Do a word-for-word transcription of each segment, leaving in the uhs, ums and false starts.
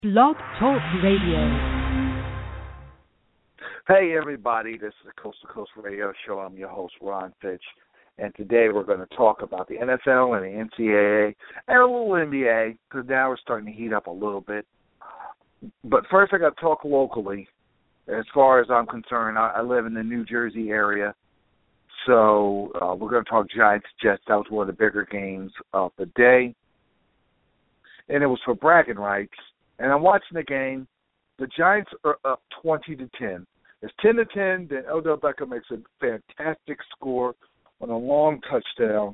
Blog Talk Radio. Hey everybody, this is the Coast to Coast Radio Show. I'm your host, Ron Fitch, and today we're going to talk about the N F L and the N C double A and a little N B A, because now we're starting to heat up a little bit. But first I got to talk locally. As far as I'm concerned, I, I live in the New Jersey area, so uh, we're going to talk Giants-Jets. That was one of the bigger games of the day, and it was for bragging rights. And I'm watching the game. The Giants are up twenty to ten. It's ten to ten. Then Odell Beckham makes a fantastic score on a long touchdown.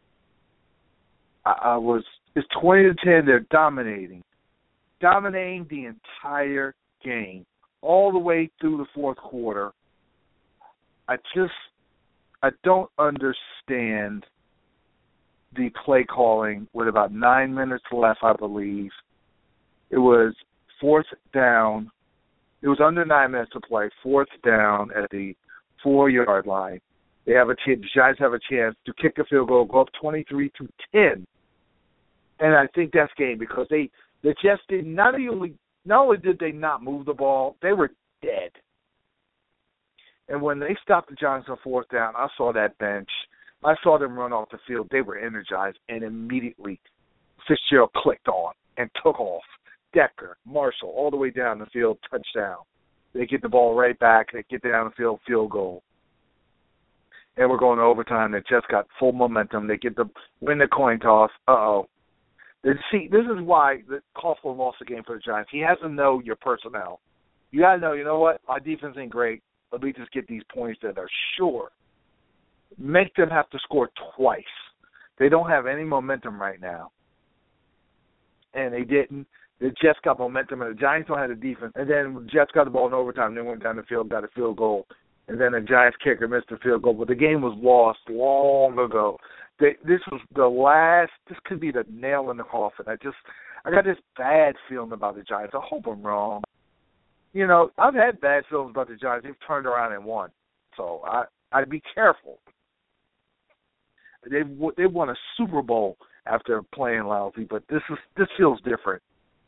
I, I was it's twenty to ten. They're dominating, dominating the entire game all the way through the fourth quarter. I just I don't understand the play calling with about nine minutes left, I believe. It was fourth down. It was under nine minutes to play, fourth down at the four-yard line. They have a chance, the Giants have a chance to kick a field goal, go up twenty-three to ten. And I think that's game because they, they just did not only, not only did they not move the ball, they were dead. And when they stopped the Giants on fourth down, I saw that bench. I saw them run off the field. They were energized, and immediately Fitzgerald clicked on and took off. Decker, Marshall, all the way down the field, touchdown. They get the ball right back. They get down the field, field goal. And we're going to overtime. They just got full momentum. They get the win the coin toss. Uh-oh. See, this is why the Coughlin lost the game for the Giants. He has to know your personnel. You got to know, you know what, our defense ain't great. Let me just get these points that are sure. Make them have to score twice. They don't have any momentum right now. And they didn't. The Jets got momentum, and the Giants don't have the defense. And then the Jets got the ball in overtime. They went down the field, got a field goal. And then the Giants kicker missed the field goal. But the game was lost long ago. They, this was the last – this could be the nail in the coffin. I just – I got this bad feeling about the Giants. I hope I'm wrong. You know, I've had bad feelings about the Giants. They've turned around and won. So I, I'd be careful. They've, they've won a Super Bowl after playing lousy, but this is this feels different.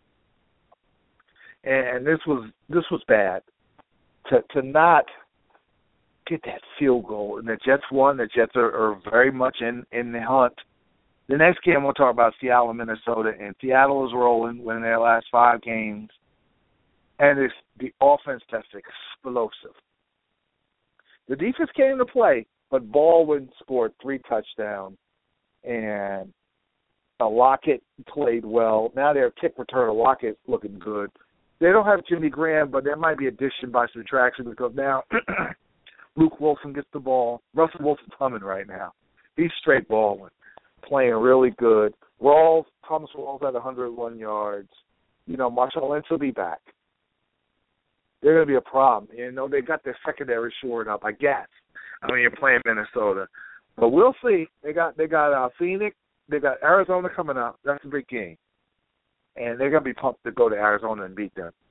And this was this was bad to to not get that field goal. And the Jets won. The Jets are, are very much in, in the hunt. The next game we'll talk about Seattle and Minnesota. And Seattle is rolling, winning their last five games. And it's the offense that's explosive. The defense came into play, but Baldwin scored three touchdowns. And uh, Lockett played well. Now their kick returner, Lockett, looking good. They don't have Jimmy Graham, but there might be addition by subtraction because now Luke Wilson gets the ball. Russell Wilson's humming right now. He's straight balling, playing really good. Rawls, Thomas Rawls at one hundred one yards. You know, Marshall Lynch will be back. They're going to be a problem. You know, they got their secondary shored up, I guess. I mean, you're playing Minnesota. But we'll see. They got they got uh, Phoenix. They got Arizona coming up. That's a big game. And they're going to be pumped to go to Arizona and beat them.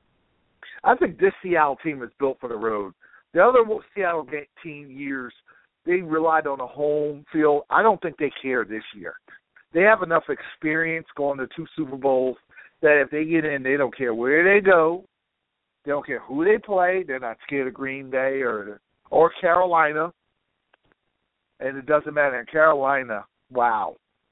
I think this Seattle team is built for the road. The other Seattle team years, they relied on a home field. I don't think they care this year. They have enough experience going to two Super Bowls that if they get in, they don't care where they go. They don't care who they play. They're not scared of Green Bay or or Carolina. And it doesn't matter. In Carolina, wow.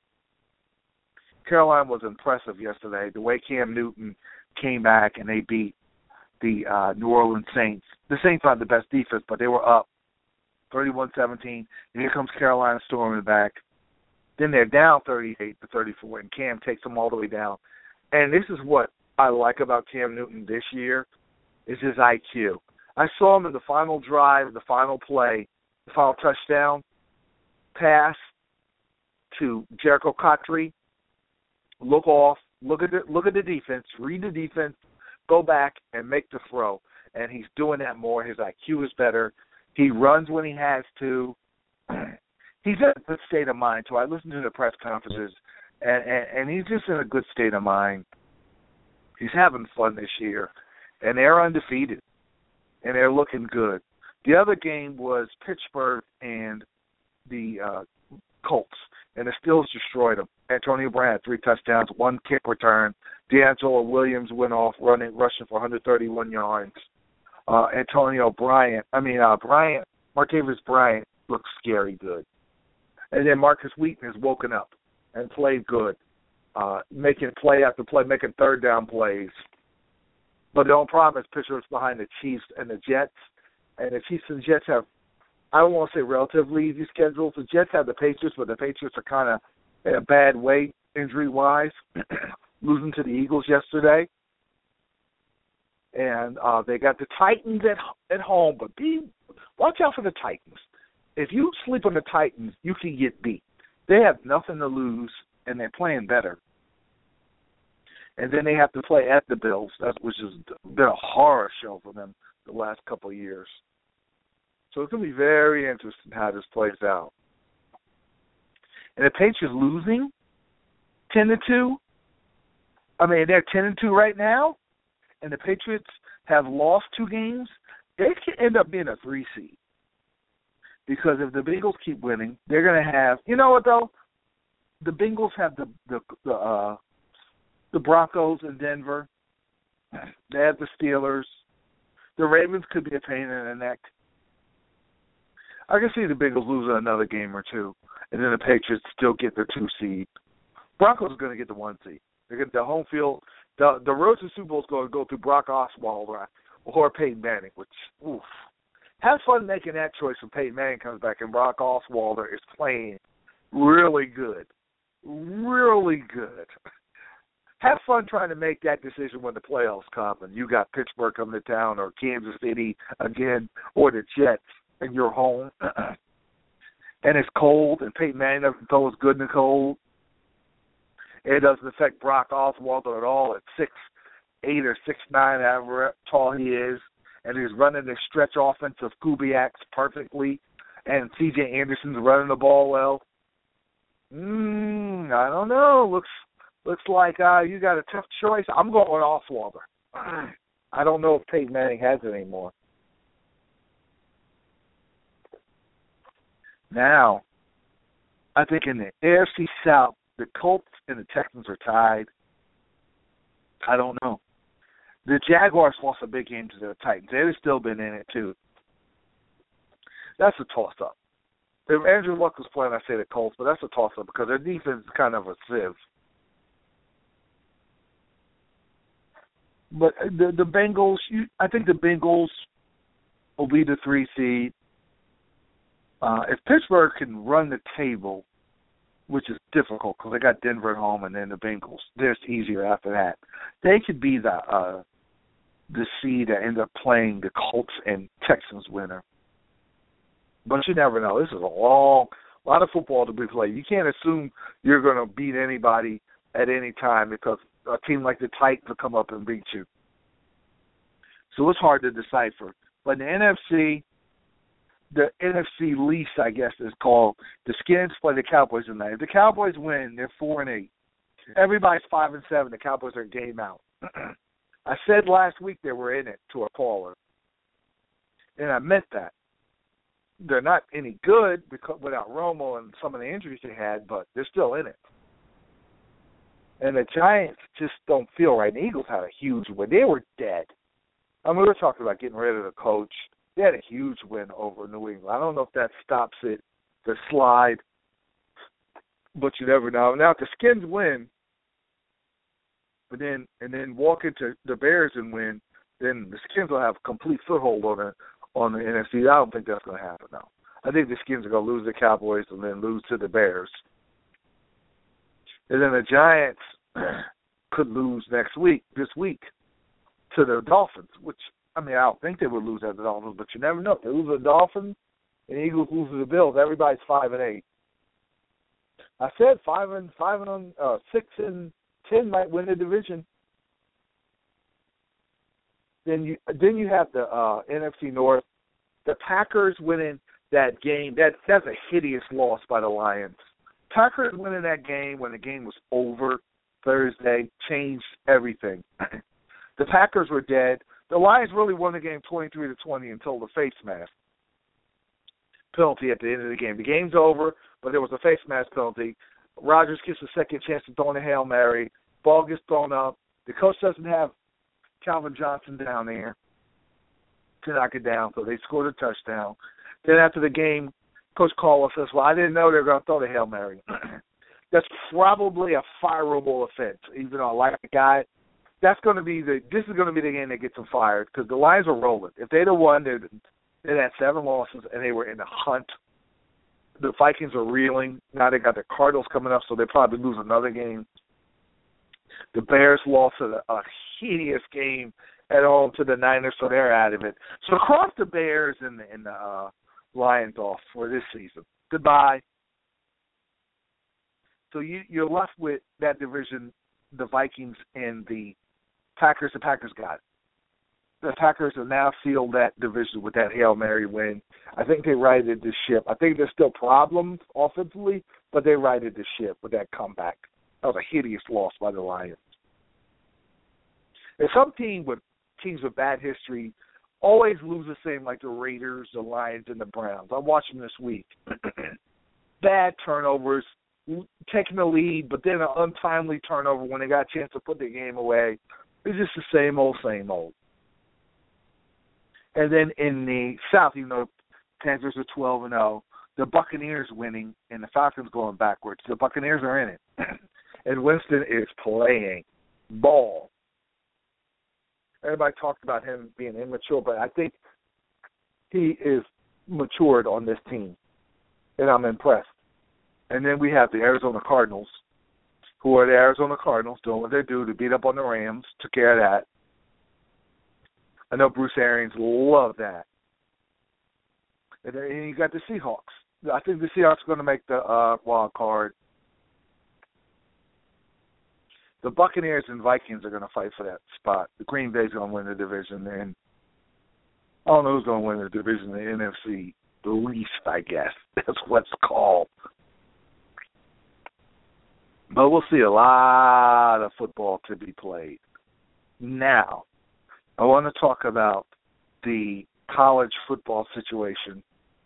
Carolina was impressive yesterday. The way Cam Newton came back and they beat the uh, New Orleans Saints. The Saints aren't the best defense, but they were up thirty-one seventeen. And here comes Carolina storming back. Then they're down thirty-eight to thirty-four, and Cam takes them all the way down. And this is what I like about Cam Newton this year is his I Q. I saw him in the final drive, the final play, the final touchdown pass to Jericho Cotry. Look off, look at the look at the defense, read the defense, go back and make the throw. And he's doing that more. His I Q is better. He runs when he has to. He's in a good state of mind, too. I listen to the press conferences, and, and, and he's just in a good state of mind. He's having fun this year, and they're undefeated, and they're looking good. The other game was Pittsburgh and the uh, Colts, and the Steelers destroyed them. Antonio Brown had three touchdowns, one kick return. D'Angelo Williams went off running, rushing for one hundred thirty-one yards. Uh, Antonio Bryant, I mean, uh, Bryant, Martavis Bryant looks scary good. And then Marcus Wheaton has woken up and played good, uh, making play after play, making third down plays. But the only problem is Pittsburgh's behind the Chiefs and the Jets. And the Chiefs and Jets have, I don't want to say relatively easy schedules. The Jets have the Patriots, but the Patriots are kind of in a bad way injury-wise, losing to the Eagles yesterday. And uh, they got the Titans at at home, but be watch out for the Titans. If you sleep on the Titans, you can get beat. They have nothing to lose, and they're playing better. And then they have to play at the Bills, which has been a horror show for them the last couple of years. So it's going to be very interesting how this plays out. And the Patriots losing ten to two. I mean, they're ten and two right now. And the Patriots have lost two games, they can end up being a three seed. Because if the Bengals keep winning, they're going to have, you know what though? The Bengals have the the the, uh, the Broncos in Denver. They have the Steelers. The Ravens could be a pain in the neck. I can see the Bengals losing another game or two, and then the Patriots still get their two seed. Broncos are going to get the one seed. They're going to the home field. The the road to Super Bowl is going to go through Brock Osweiler or Peyton Manning, which, oof. Have fun making that choice when Peyton Manning comes back and Brock Osweiler is playing really good. Really good. Have fun trying to make that decision when the playoffs come and you got Pittsburgh coming to town or Kansas City again or the Jets and you're home. And it's cold and Peyton Manning doesn't throw as good in the cold. It doesn't affect Brock Osweiler at all at six eight or six nine, however tall he is, and he's running the stretch offense of Kubiak's perfectly, and C J Anderson's running the ball well. Mm, I don't know. Looks looks like uh, you got a tough choice. I'm going with Osweiler. I don't know if Peyton Manning has it anymore. Now, I think in the A F C South, the Colts and the Texans are tied. I don't know. The Jaguars lost a big game to the Titans. They'd have still been in it, too. That's a toss-up. If Andrew Luck was playing, I'd say the Colts, but that's a toss-up because their defense is kind of a sieve. But the, the Bengals, you, I think the Bengals will be the three seed. Uh, if Pittsburgh can run the table, which is difficult because they got Denver at home and then the Bengals. They're just easier after that. They could be the uh, the seed that end up playing the Colts and Texans winner. But you never know. This is a long, a lot of football to be played. You can't assume you're going to beat anybody at any time because a team like the Titans will come up and beat you. So it's hard to decipher. But in the N F C, the N F C least, I guess, is called. The Skins play the Cowboys tonight. If the Cowboys win, they're four and eight. Everybody's five and seven. The Cowboys are game out. I said last week they were in it to a caller, and I meant that. They're not any good because without Romo and some of the injuries they had, but they're still in it. And the Giants just don't feel right. The Eagles had a huge win. They were dead. I mean, we were talking about getting rid of the coach. They had a huge win over New England. I don't know if that stops it, the slide, but you never know. Now, if the Skins win, but then and then walk into the Bears and win, then the Skins will have a complete foothold on the on the N F C. I don't think that's going to happen now. I think the Skins are going to lose to the Cowboys and then lose to the Bears. And then the Giants could lose next week, this week, to the Dolphins, which, I mean, I don't think they would lose at the Dolphins, but you never know. If they lose to the Dolphins and the Eagles lose to the Bills, everybody's five and eight. I said five and five and uh, six and ten might win the division. Then you then you have the uh, N F C North. The Packers winning that game. That that's a hideous loss by the Lions. Packers winning that game when the game was over Thursday changed everything. The Packers were dead. The Lions really won the game twenty-three to twenty until the face mask penalty at the end of the game. The game's over, but there was a face mask penalty. Rodgers gets a second chance to throw in a Hail Mary. Ball gets thrown up. The coach doesn't have Calvin Johnson down there to knock it down, so they scored a touchdown. Then after the game, Coach Caldwell says, well, I didn't know they were going to throw the Hail Mary. That's probably a fireable offense, even though I like the guy. That's going to be the – this is going to be the game that gets them fired because the Lions are rolling. If they'd have won, they'd, they'd had seven losses, and they were in the hunt. The Vikings are reeling. Now they got the Cardinals coming up, so they probably lose another game. The Bears lost a, a hideous game at home to the Niners, so they're out of it. So cross the Bears and the, and the uh, Lions off for this season. Goodbye. So you, you're left with that division, the Vikings and the Packers. The Packers got it. The Packers have now sealed that division with that Hail Mary win. I think they righted the ship. I think there's still problems offensively, but they righted the ship with that comeback. That was a hideous loss by the Lions. And some team with teams with bad history always lose the same, like the Raiders, the Lions, and the Browns. I watched them this week. Bad turnovers, taking the lead, but then an untimely turnover when they got a chance to put the game away. It's just the same old, same old. And then in the South, you know, Panthers are twelve and oh. The Buccaneers winning and the Falcons going backwards. The Buccaneers are in it. And Winston is playing ball. Everybody talked about him being immature, but I think he is matured on this team, and I'm impressed. And then we have the Arizona Cardinals, who are the Arizona Cardinals doing what they do to beat up on the Rams, took care of that. I know Bruce Arians loved that. And then you got the Seahawks. I think the Seahawks are going to make the uh, wild card. The Buccaneers and Vikings are going to fight for that spot. The Green Bay's going to win the division, and I don't know who's going to win the division, the N F C, the least, I guess. That's what's called. But we'll see a lot of football to be played. Now, I want to talk about the college football situation.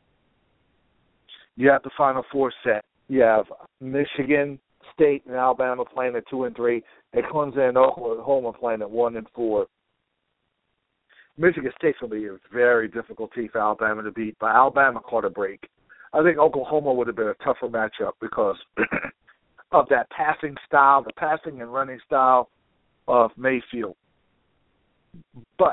You have the Final Four set. You have Michigan State and Alabama playing at two and three, and Clemson and Oklahoma playing at one and four. Michigan State's going to be a very difficult team for Alabama to beat, but Alabama caught a break. I think Oklahoma would have been a tougher matchup because of that passing style, the passing and running style of Mayfield. But,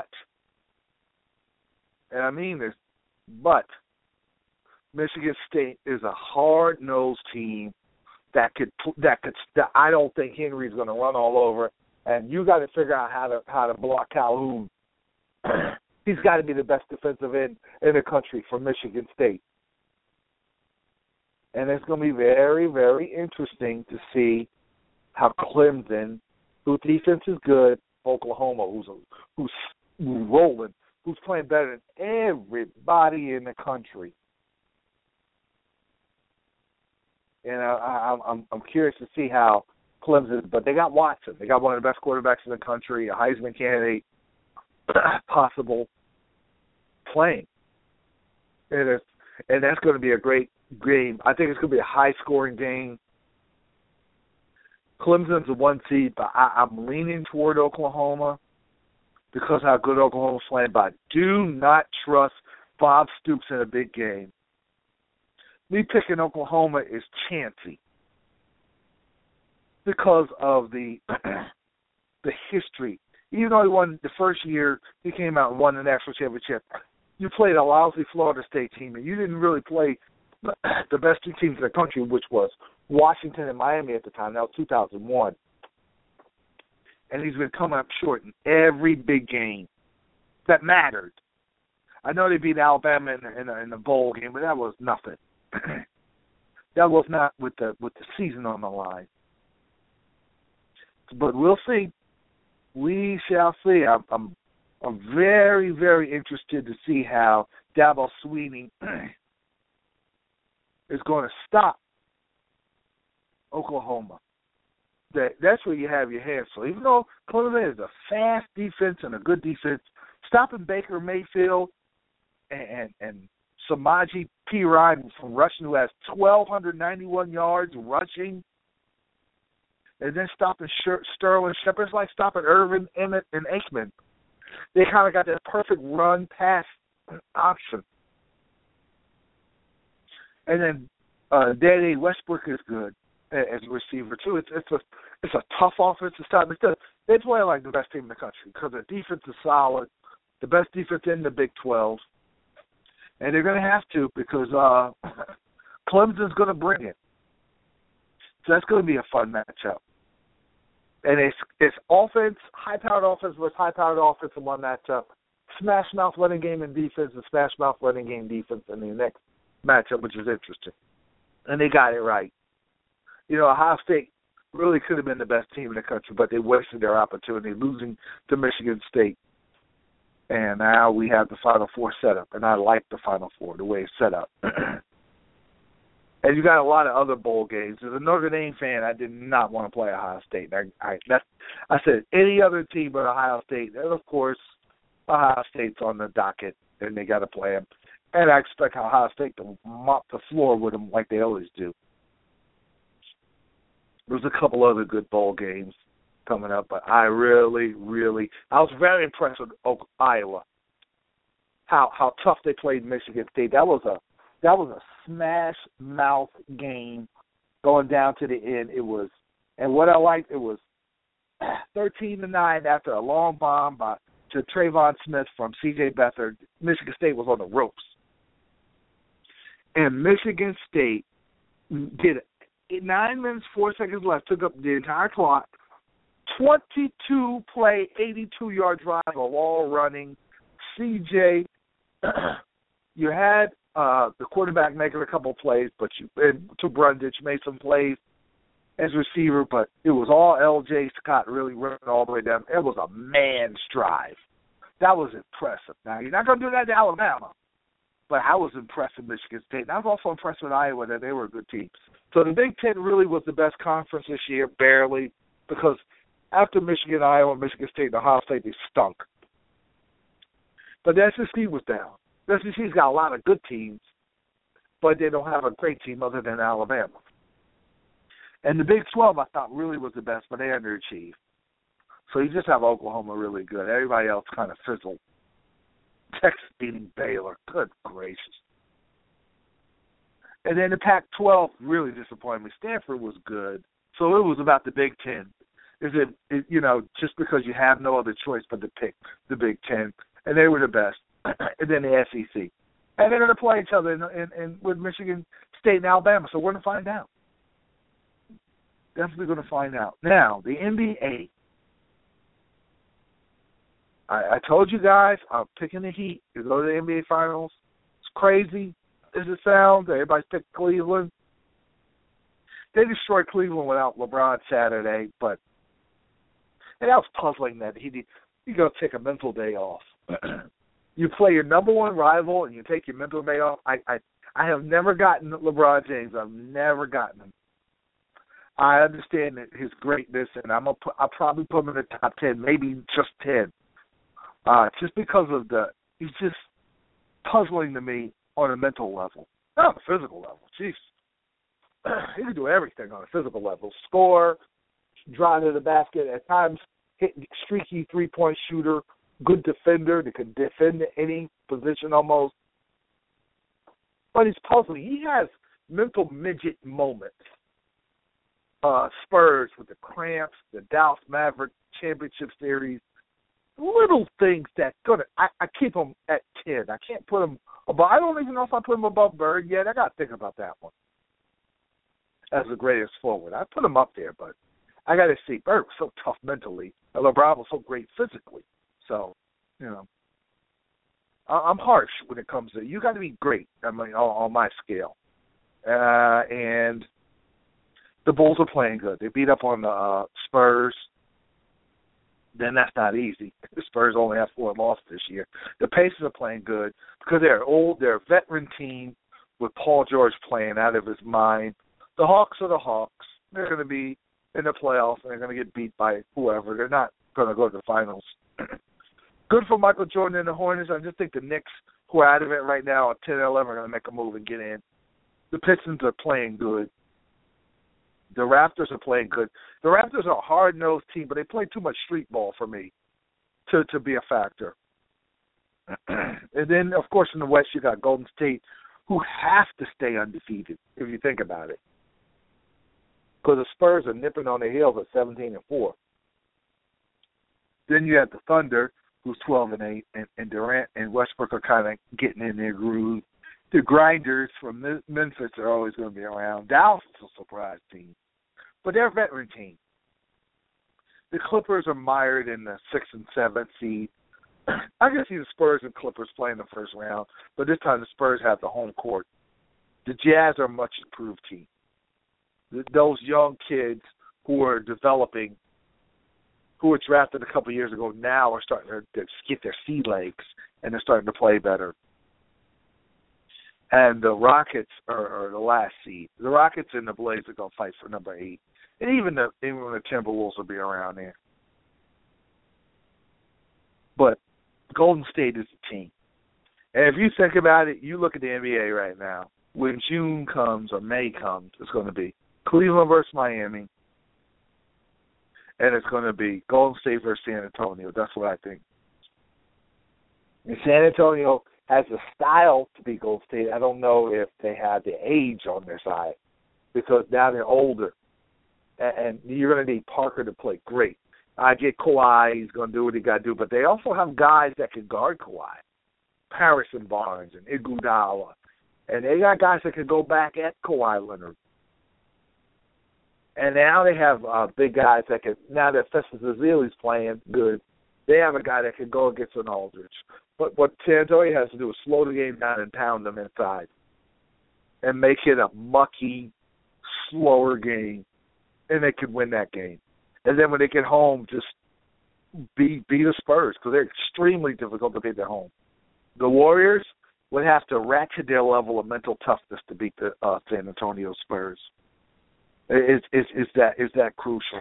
and I mean this, but Michigan State is a hard-nosed team that could that could that I don't think Henry's going to run all over, and you got to figure out how to how to block Calhoun. He's got to be the best defensive end in the country for Michigan State, and it's going to be very very interesting to see how Clemson, whose defense is good, Oklahoma, who's a, who's rolling, who's playing better than everybody in the country. And I, I, I'm I'm curious to see how Clemson, but they got Watson. They got one of the best quarterbacks in the country, a Heisman candidate, possible playing. And, it's, and that's going to be a great game. I think it's going to be a high-scoring game. Clemson's a one seed, but I, I'm leaning toward Oklahoma because of how good Oklahoma's playing. But I do not trust Bob Stoops in a big game. Me picking Oklahoma is chancy because of the the history. Even though he won the first year, he came out and won the national championship. You played a lousy Florida State team, and you didn't really play the best two teams in the country, which was Washington and Miami at the time. That was two thousand one. And he's been coming up short in every big game that mattered. I know they beat Alabama in the, in the, in the bowl game, but that was nothing. That was not with the with the season on the line. But we'll see. We shall see. I'm I'm, I'm very very interested to see how Dabo Swinney is going to stop Oklahoma. That that's where you have your hands. So even though Clemson is a fast defense and a good defense, stopping Baker Mayfield and and, and Samaje Perine from rushing, who has one thousand two hundred ninety-one yards rushing. and then stopping Sher- Sterling Shepard. It's like stopping Irvin, Emmett, and Aikman. They kind of got that perfect run-pass option. And then uh, Danny Westbrook is good as a receiver, too. It's it's a it's a tough offensive style. They play like the best team in the country because the defense is solid, the best defense in the Big twelve. And they're going to have to because uh, Clemson's going to bring it. So that's going to be a fun matchup. And it's it's offense, high-powered offense versus high-powered offense in one matchup. Smash mouth running game and defense and smash mouth running game defense in the next matchup, which is interesting. And they got it right. You know, Ohio State really could have been the best team in the country, but they wasted their opportunity losing to Michigan State. And now we have the Final Four set up, and I like the Final Four, the way it's set up. And you got a lot of other bowl games. As a Notre Dame fan, I did not want to play Ohio State. I I, that's, I said any other team but Ohio State. And, of course, Ohio State's on the docket, and they got to play them. And I expect Ohio State to mop the floor with them like they always do. There's a couple other good bowl games coming up, but I really, really, I was very impressed with Iowa. How how tough they played Michigan State. That was a that was a smash mouth game going down to the end. It was, and what I liked, it was thirteen to nine after a long bomb by to Trayvon Smith from C J Beathard. Michigan State was on the ropes, and Michigan State did it. Nine minutes, four seconds left. Took up the entire clock. twenty-two play, eighty-two yard drive of all running. C J, you had uh, the quarterback making a couple plays, but you and to Brundage made some plays as receiver, but it was all L J Scott really running all the way down. It was a man's drive. That was impressive. Now, you're not going to do that to Alabama, but I was impressed with Michigan State. And I was also impressed with Iowa that they were a good team. So the Big Ten really was the best conference this year, barely, because after Michigan, Iowa, Michigan State, and Ohio State, they stunk. But the S E C was down. The S E C's got a lot of good teams, but they don't have a great team other than Alabama. And the Big twelve, I thought, really was the best, but they underachieved. So you just have Oklahoma really good. Everybody else kind of fizzled. Texas beating Baylor. Good gracious. And then the Pac twelve really disappointed me. Stanford was good. So it was about the Big Ten. Is it, it, you know, just because you have no other choice but to pick the Big Ten. And they were the best. And then the S E C. And they're going to play each other in, in, in, with Michigan State and Alabama. So we're going to find out. Definitely going to find out. Now, the N B A. I, I told you guys I'm picking the Heat to go to the N B A Finals. It's crazy as it sounds. Everybody's picked Cleveland. They destroyed Cleveland without LeBron Saturday, but and that was puzzling that he you go take a mental day off. You play your number one rival and you take your mental day off. I I, I have never gotten LeBron James. I've never gotten him. I understand that his greatness, and I'm gonna put, I'll probably put him in the top ten, maybe just ten. Uh, just because of the, he's just puzzling to me on a mental level, not on a physical level. Jeez, he can do everything on a physical level: score, drive to the basket, at times hit streaky three-point shooter, good defender that can defend any position almost. But he's puzzling. He has mental midget moments. Uh, Spurs with the cramps, the Dallas Maverick Championship Series. Little things that gonna I, I keep him at ten. I can't put him above. I don't even know if I put him above Bird yet. I got to think about that one as the greatest forward. I put him up there, but I got to see. Bird was so tough mentally, and LeBron was so great physically. So, you know, I, I'm harsh when it comes to you. Got to be great. I mean, on, on my scale, uh, and the Bulls are playing good. They beat up on the uh, Spurs. Then that's not easy. The Spurs only have four losses this year. The Pacers are playing good because they're old. They're a veteran team with Paul George playing out of his mind. The Hawks are the Hawks. They're going to be in the playoffs, and they're going to get beat by whoever. They're not going to go to the finals. Good for Michael Jordan and the Hornets. I just think the Knicks, who are out of it right now at ten and eleven, are going to make a move and get in. The Pistons are playing good. The Raptors are playing good. The Raptors are a hard-nosed team, but they play too much street ball for me to, to be a factor. And then, of course, in the West, you got Golden State, who have to stay undefeated, if you think about it. Because the Spurs are nipping on their heels at seventeen and four. Then you have the Thunder, who's twelve and eight, and, and Durant and Westbrook are kind of getting in their groove. The Grinders from Memphis are always going to be around. Dallas is a surprise team, but they're a veteran team. The Clippers are mired in the sixth and seventh seed. I can see the Spurs and Clippers playing the first round, but this time the Spurs have the home court. The Jazz are a much improved team. Those young kids who are developing, who were drafted a couple of years ago, now are starting to get their sea legs, and they're starting to play better. And the Rockets are, are the last seed. The Rockets and the Blazers are going to fight for number eight. And even the, even the Timberwolves will be around there. But Golden State is the team. And if you think about it, you look at the N B A right now. When June comes or May comes, it's going to be Cleveland versus Miami. And it's going to be Golden State versus San Antonio. That's what I think. And San Antonio has the style to be Golden State. I don't know if they have the age on their side because now they're older. And you're going to need Parker to play great. I get Kawhi. He's going to do what he got to do. But they also have guys that can guard Kawhi. Harrison Barnes and Iguodala. And they got guys that can go back at Kawhi Leonard. And now they have uh, big guys that can, now that Festus Ezeli's playing good, they have a guy that can go against an Aldridge. But what San Antonio has to do is slow the game down and pound them inside and make it a mucky, slower game, and they can win that game. And then when they get home, just beat, beat the Spurs because they're extremely difficult to beat at home. The Warriors would have to ratchet their level of mental toughness to beat the uh, San Antonio Spurs. Is is is that is that crucial?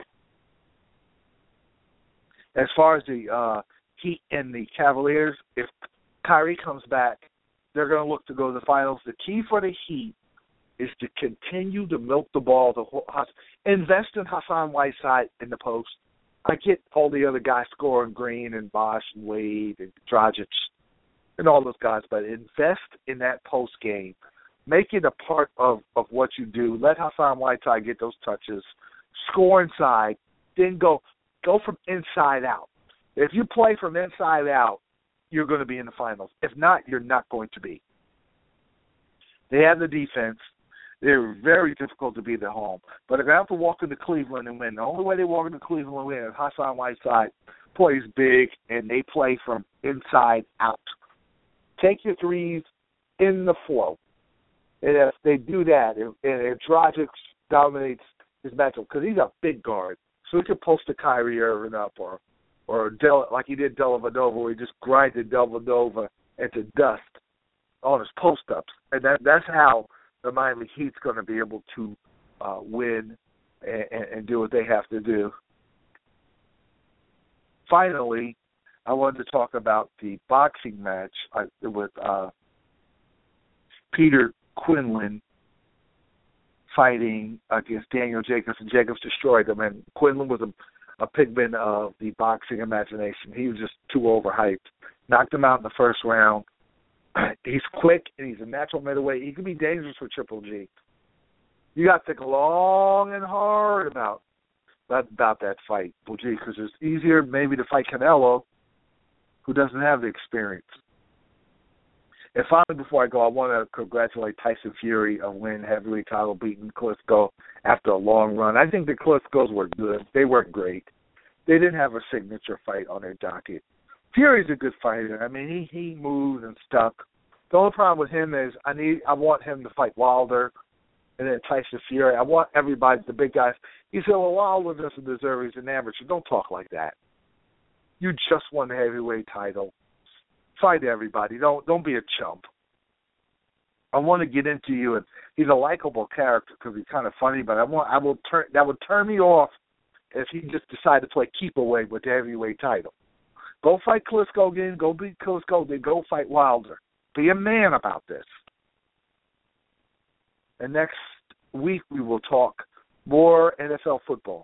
As far as the uh, Heat and the Cavaliers, if Kyrie comes back, they're going to look to go to the finals. The key for the Heat is to continue to milk the ball, to invest in Hassan Whiteside in the post. I get all the other guys scoring, Green and Bosh and Wade and Dragic and all those guys, but invest in that post game. Make it a part of, of what you do. Let Hassan Whiteside get those touches. Score inside. Then go go from inside out. If you play from inside out, you're going to be in the finals. If not, you're not going to be. They have the defense. They're very difficult to beat at home. But if they have to walk into Cleveland and win, the only way they walk into Cleveland and win is Hassan Whiteside plays big, and they play from inside out. Take your threes in the flow. And if they do that, and if Dragic dominates his matchup, because he's a big guard, so he could post a Kyrie Irving up, or or Del, like he did Dellavedova, where he just grinded Dellavedova into dust on his post-ups. And that that's how the Miami Heat's going to be able to uh, win and, and do what they have to do. Finally, I wanted to talk about the boxing match with uh, Peter Quinlan fighting against Daniel Jacobs, and Jacobs destroyed him. And Quinlan was a, a pigment of the boxing imagination. He was just too overhyped. Knocked him out in the first round. He's quick, and he's a natural middleweight. He can be dangerous for Triple G. You got to think long and hard about that, about that fight, Triple G, because it's easier maybe to fight Canelo, who doesn't have the experience. And finally, before I go, I want to congratulate Tyson Fury on winning heavyweight title, beating Klitschko after a long run. I think the Klitschkos were good. They weren't great. They didn't have a signature fight on their docket. Fury's a good fighter. I mean, he, he moves and stuck. The only problem with him is I need I want him to fight Wilder and then Tyson Fury. I want everybody, the big guys. He said, well, Wilder doesn't deserve it. He's an amateur. Don't talk like that. You just won the heavyweight title. Fight everybody. Don't don't be a chump. I want to get into you, and he's a likable character because he's kind of funny. But I want I will turn that would turn me off if he just decided to play keep away with the heavyweight title. Go fight Klitschko again. Go beat Klitschko. Then go fight Wilder. Be a man about this. And next week we will talk more N F L football.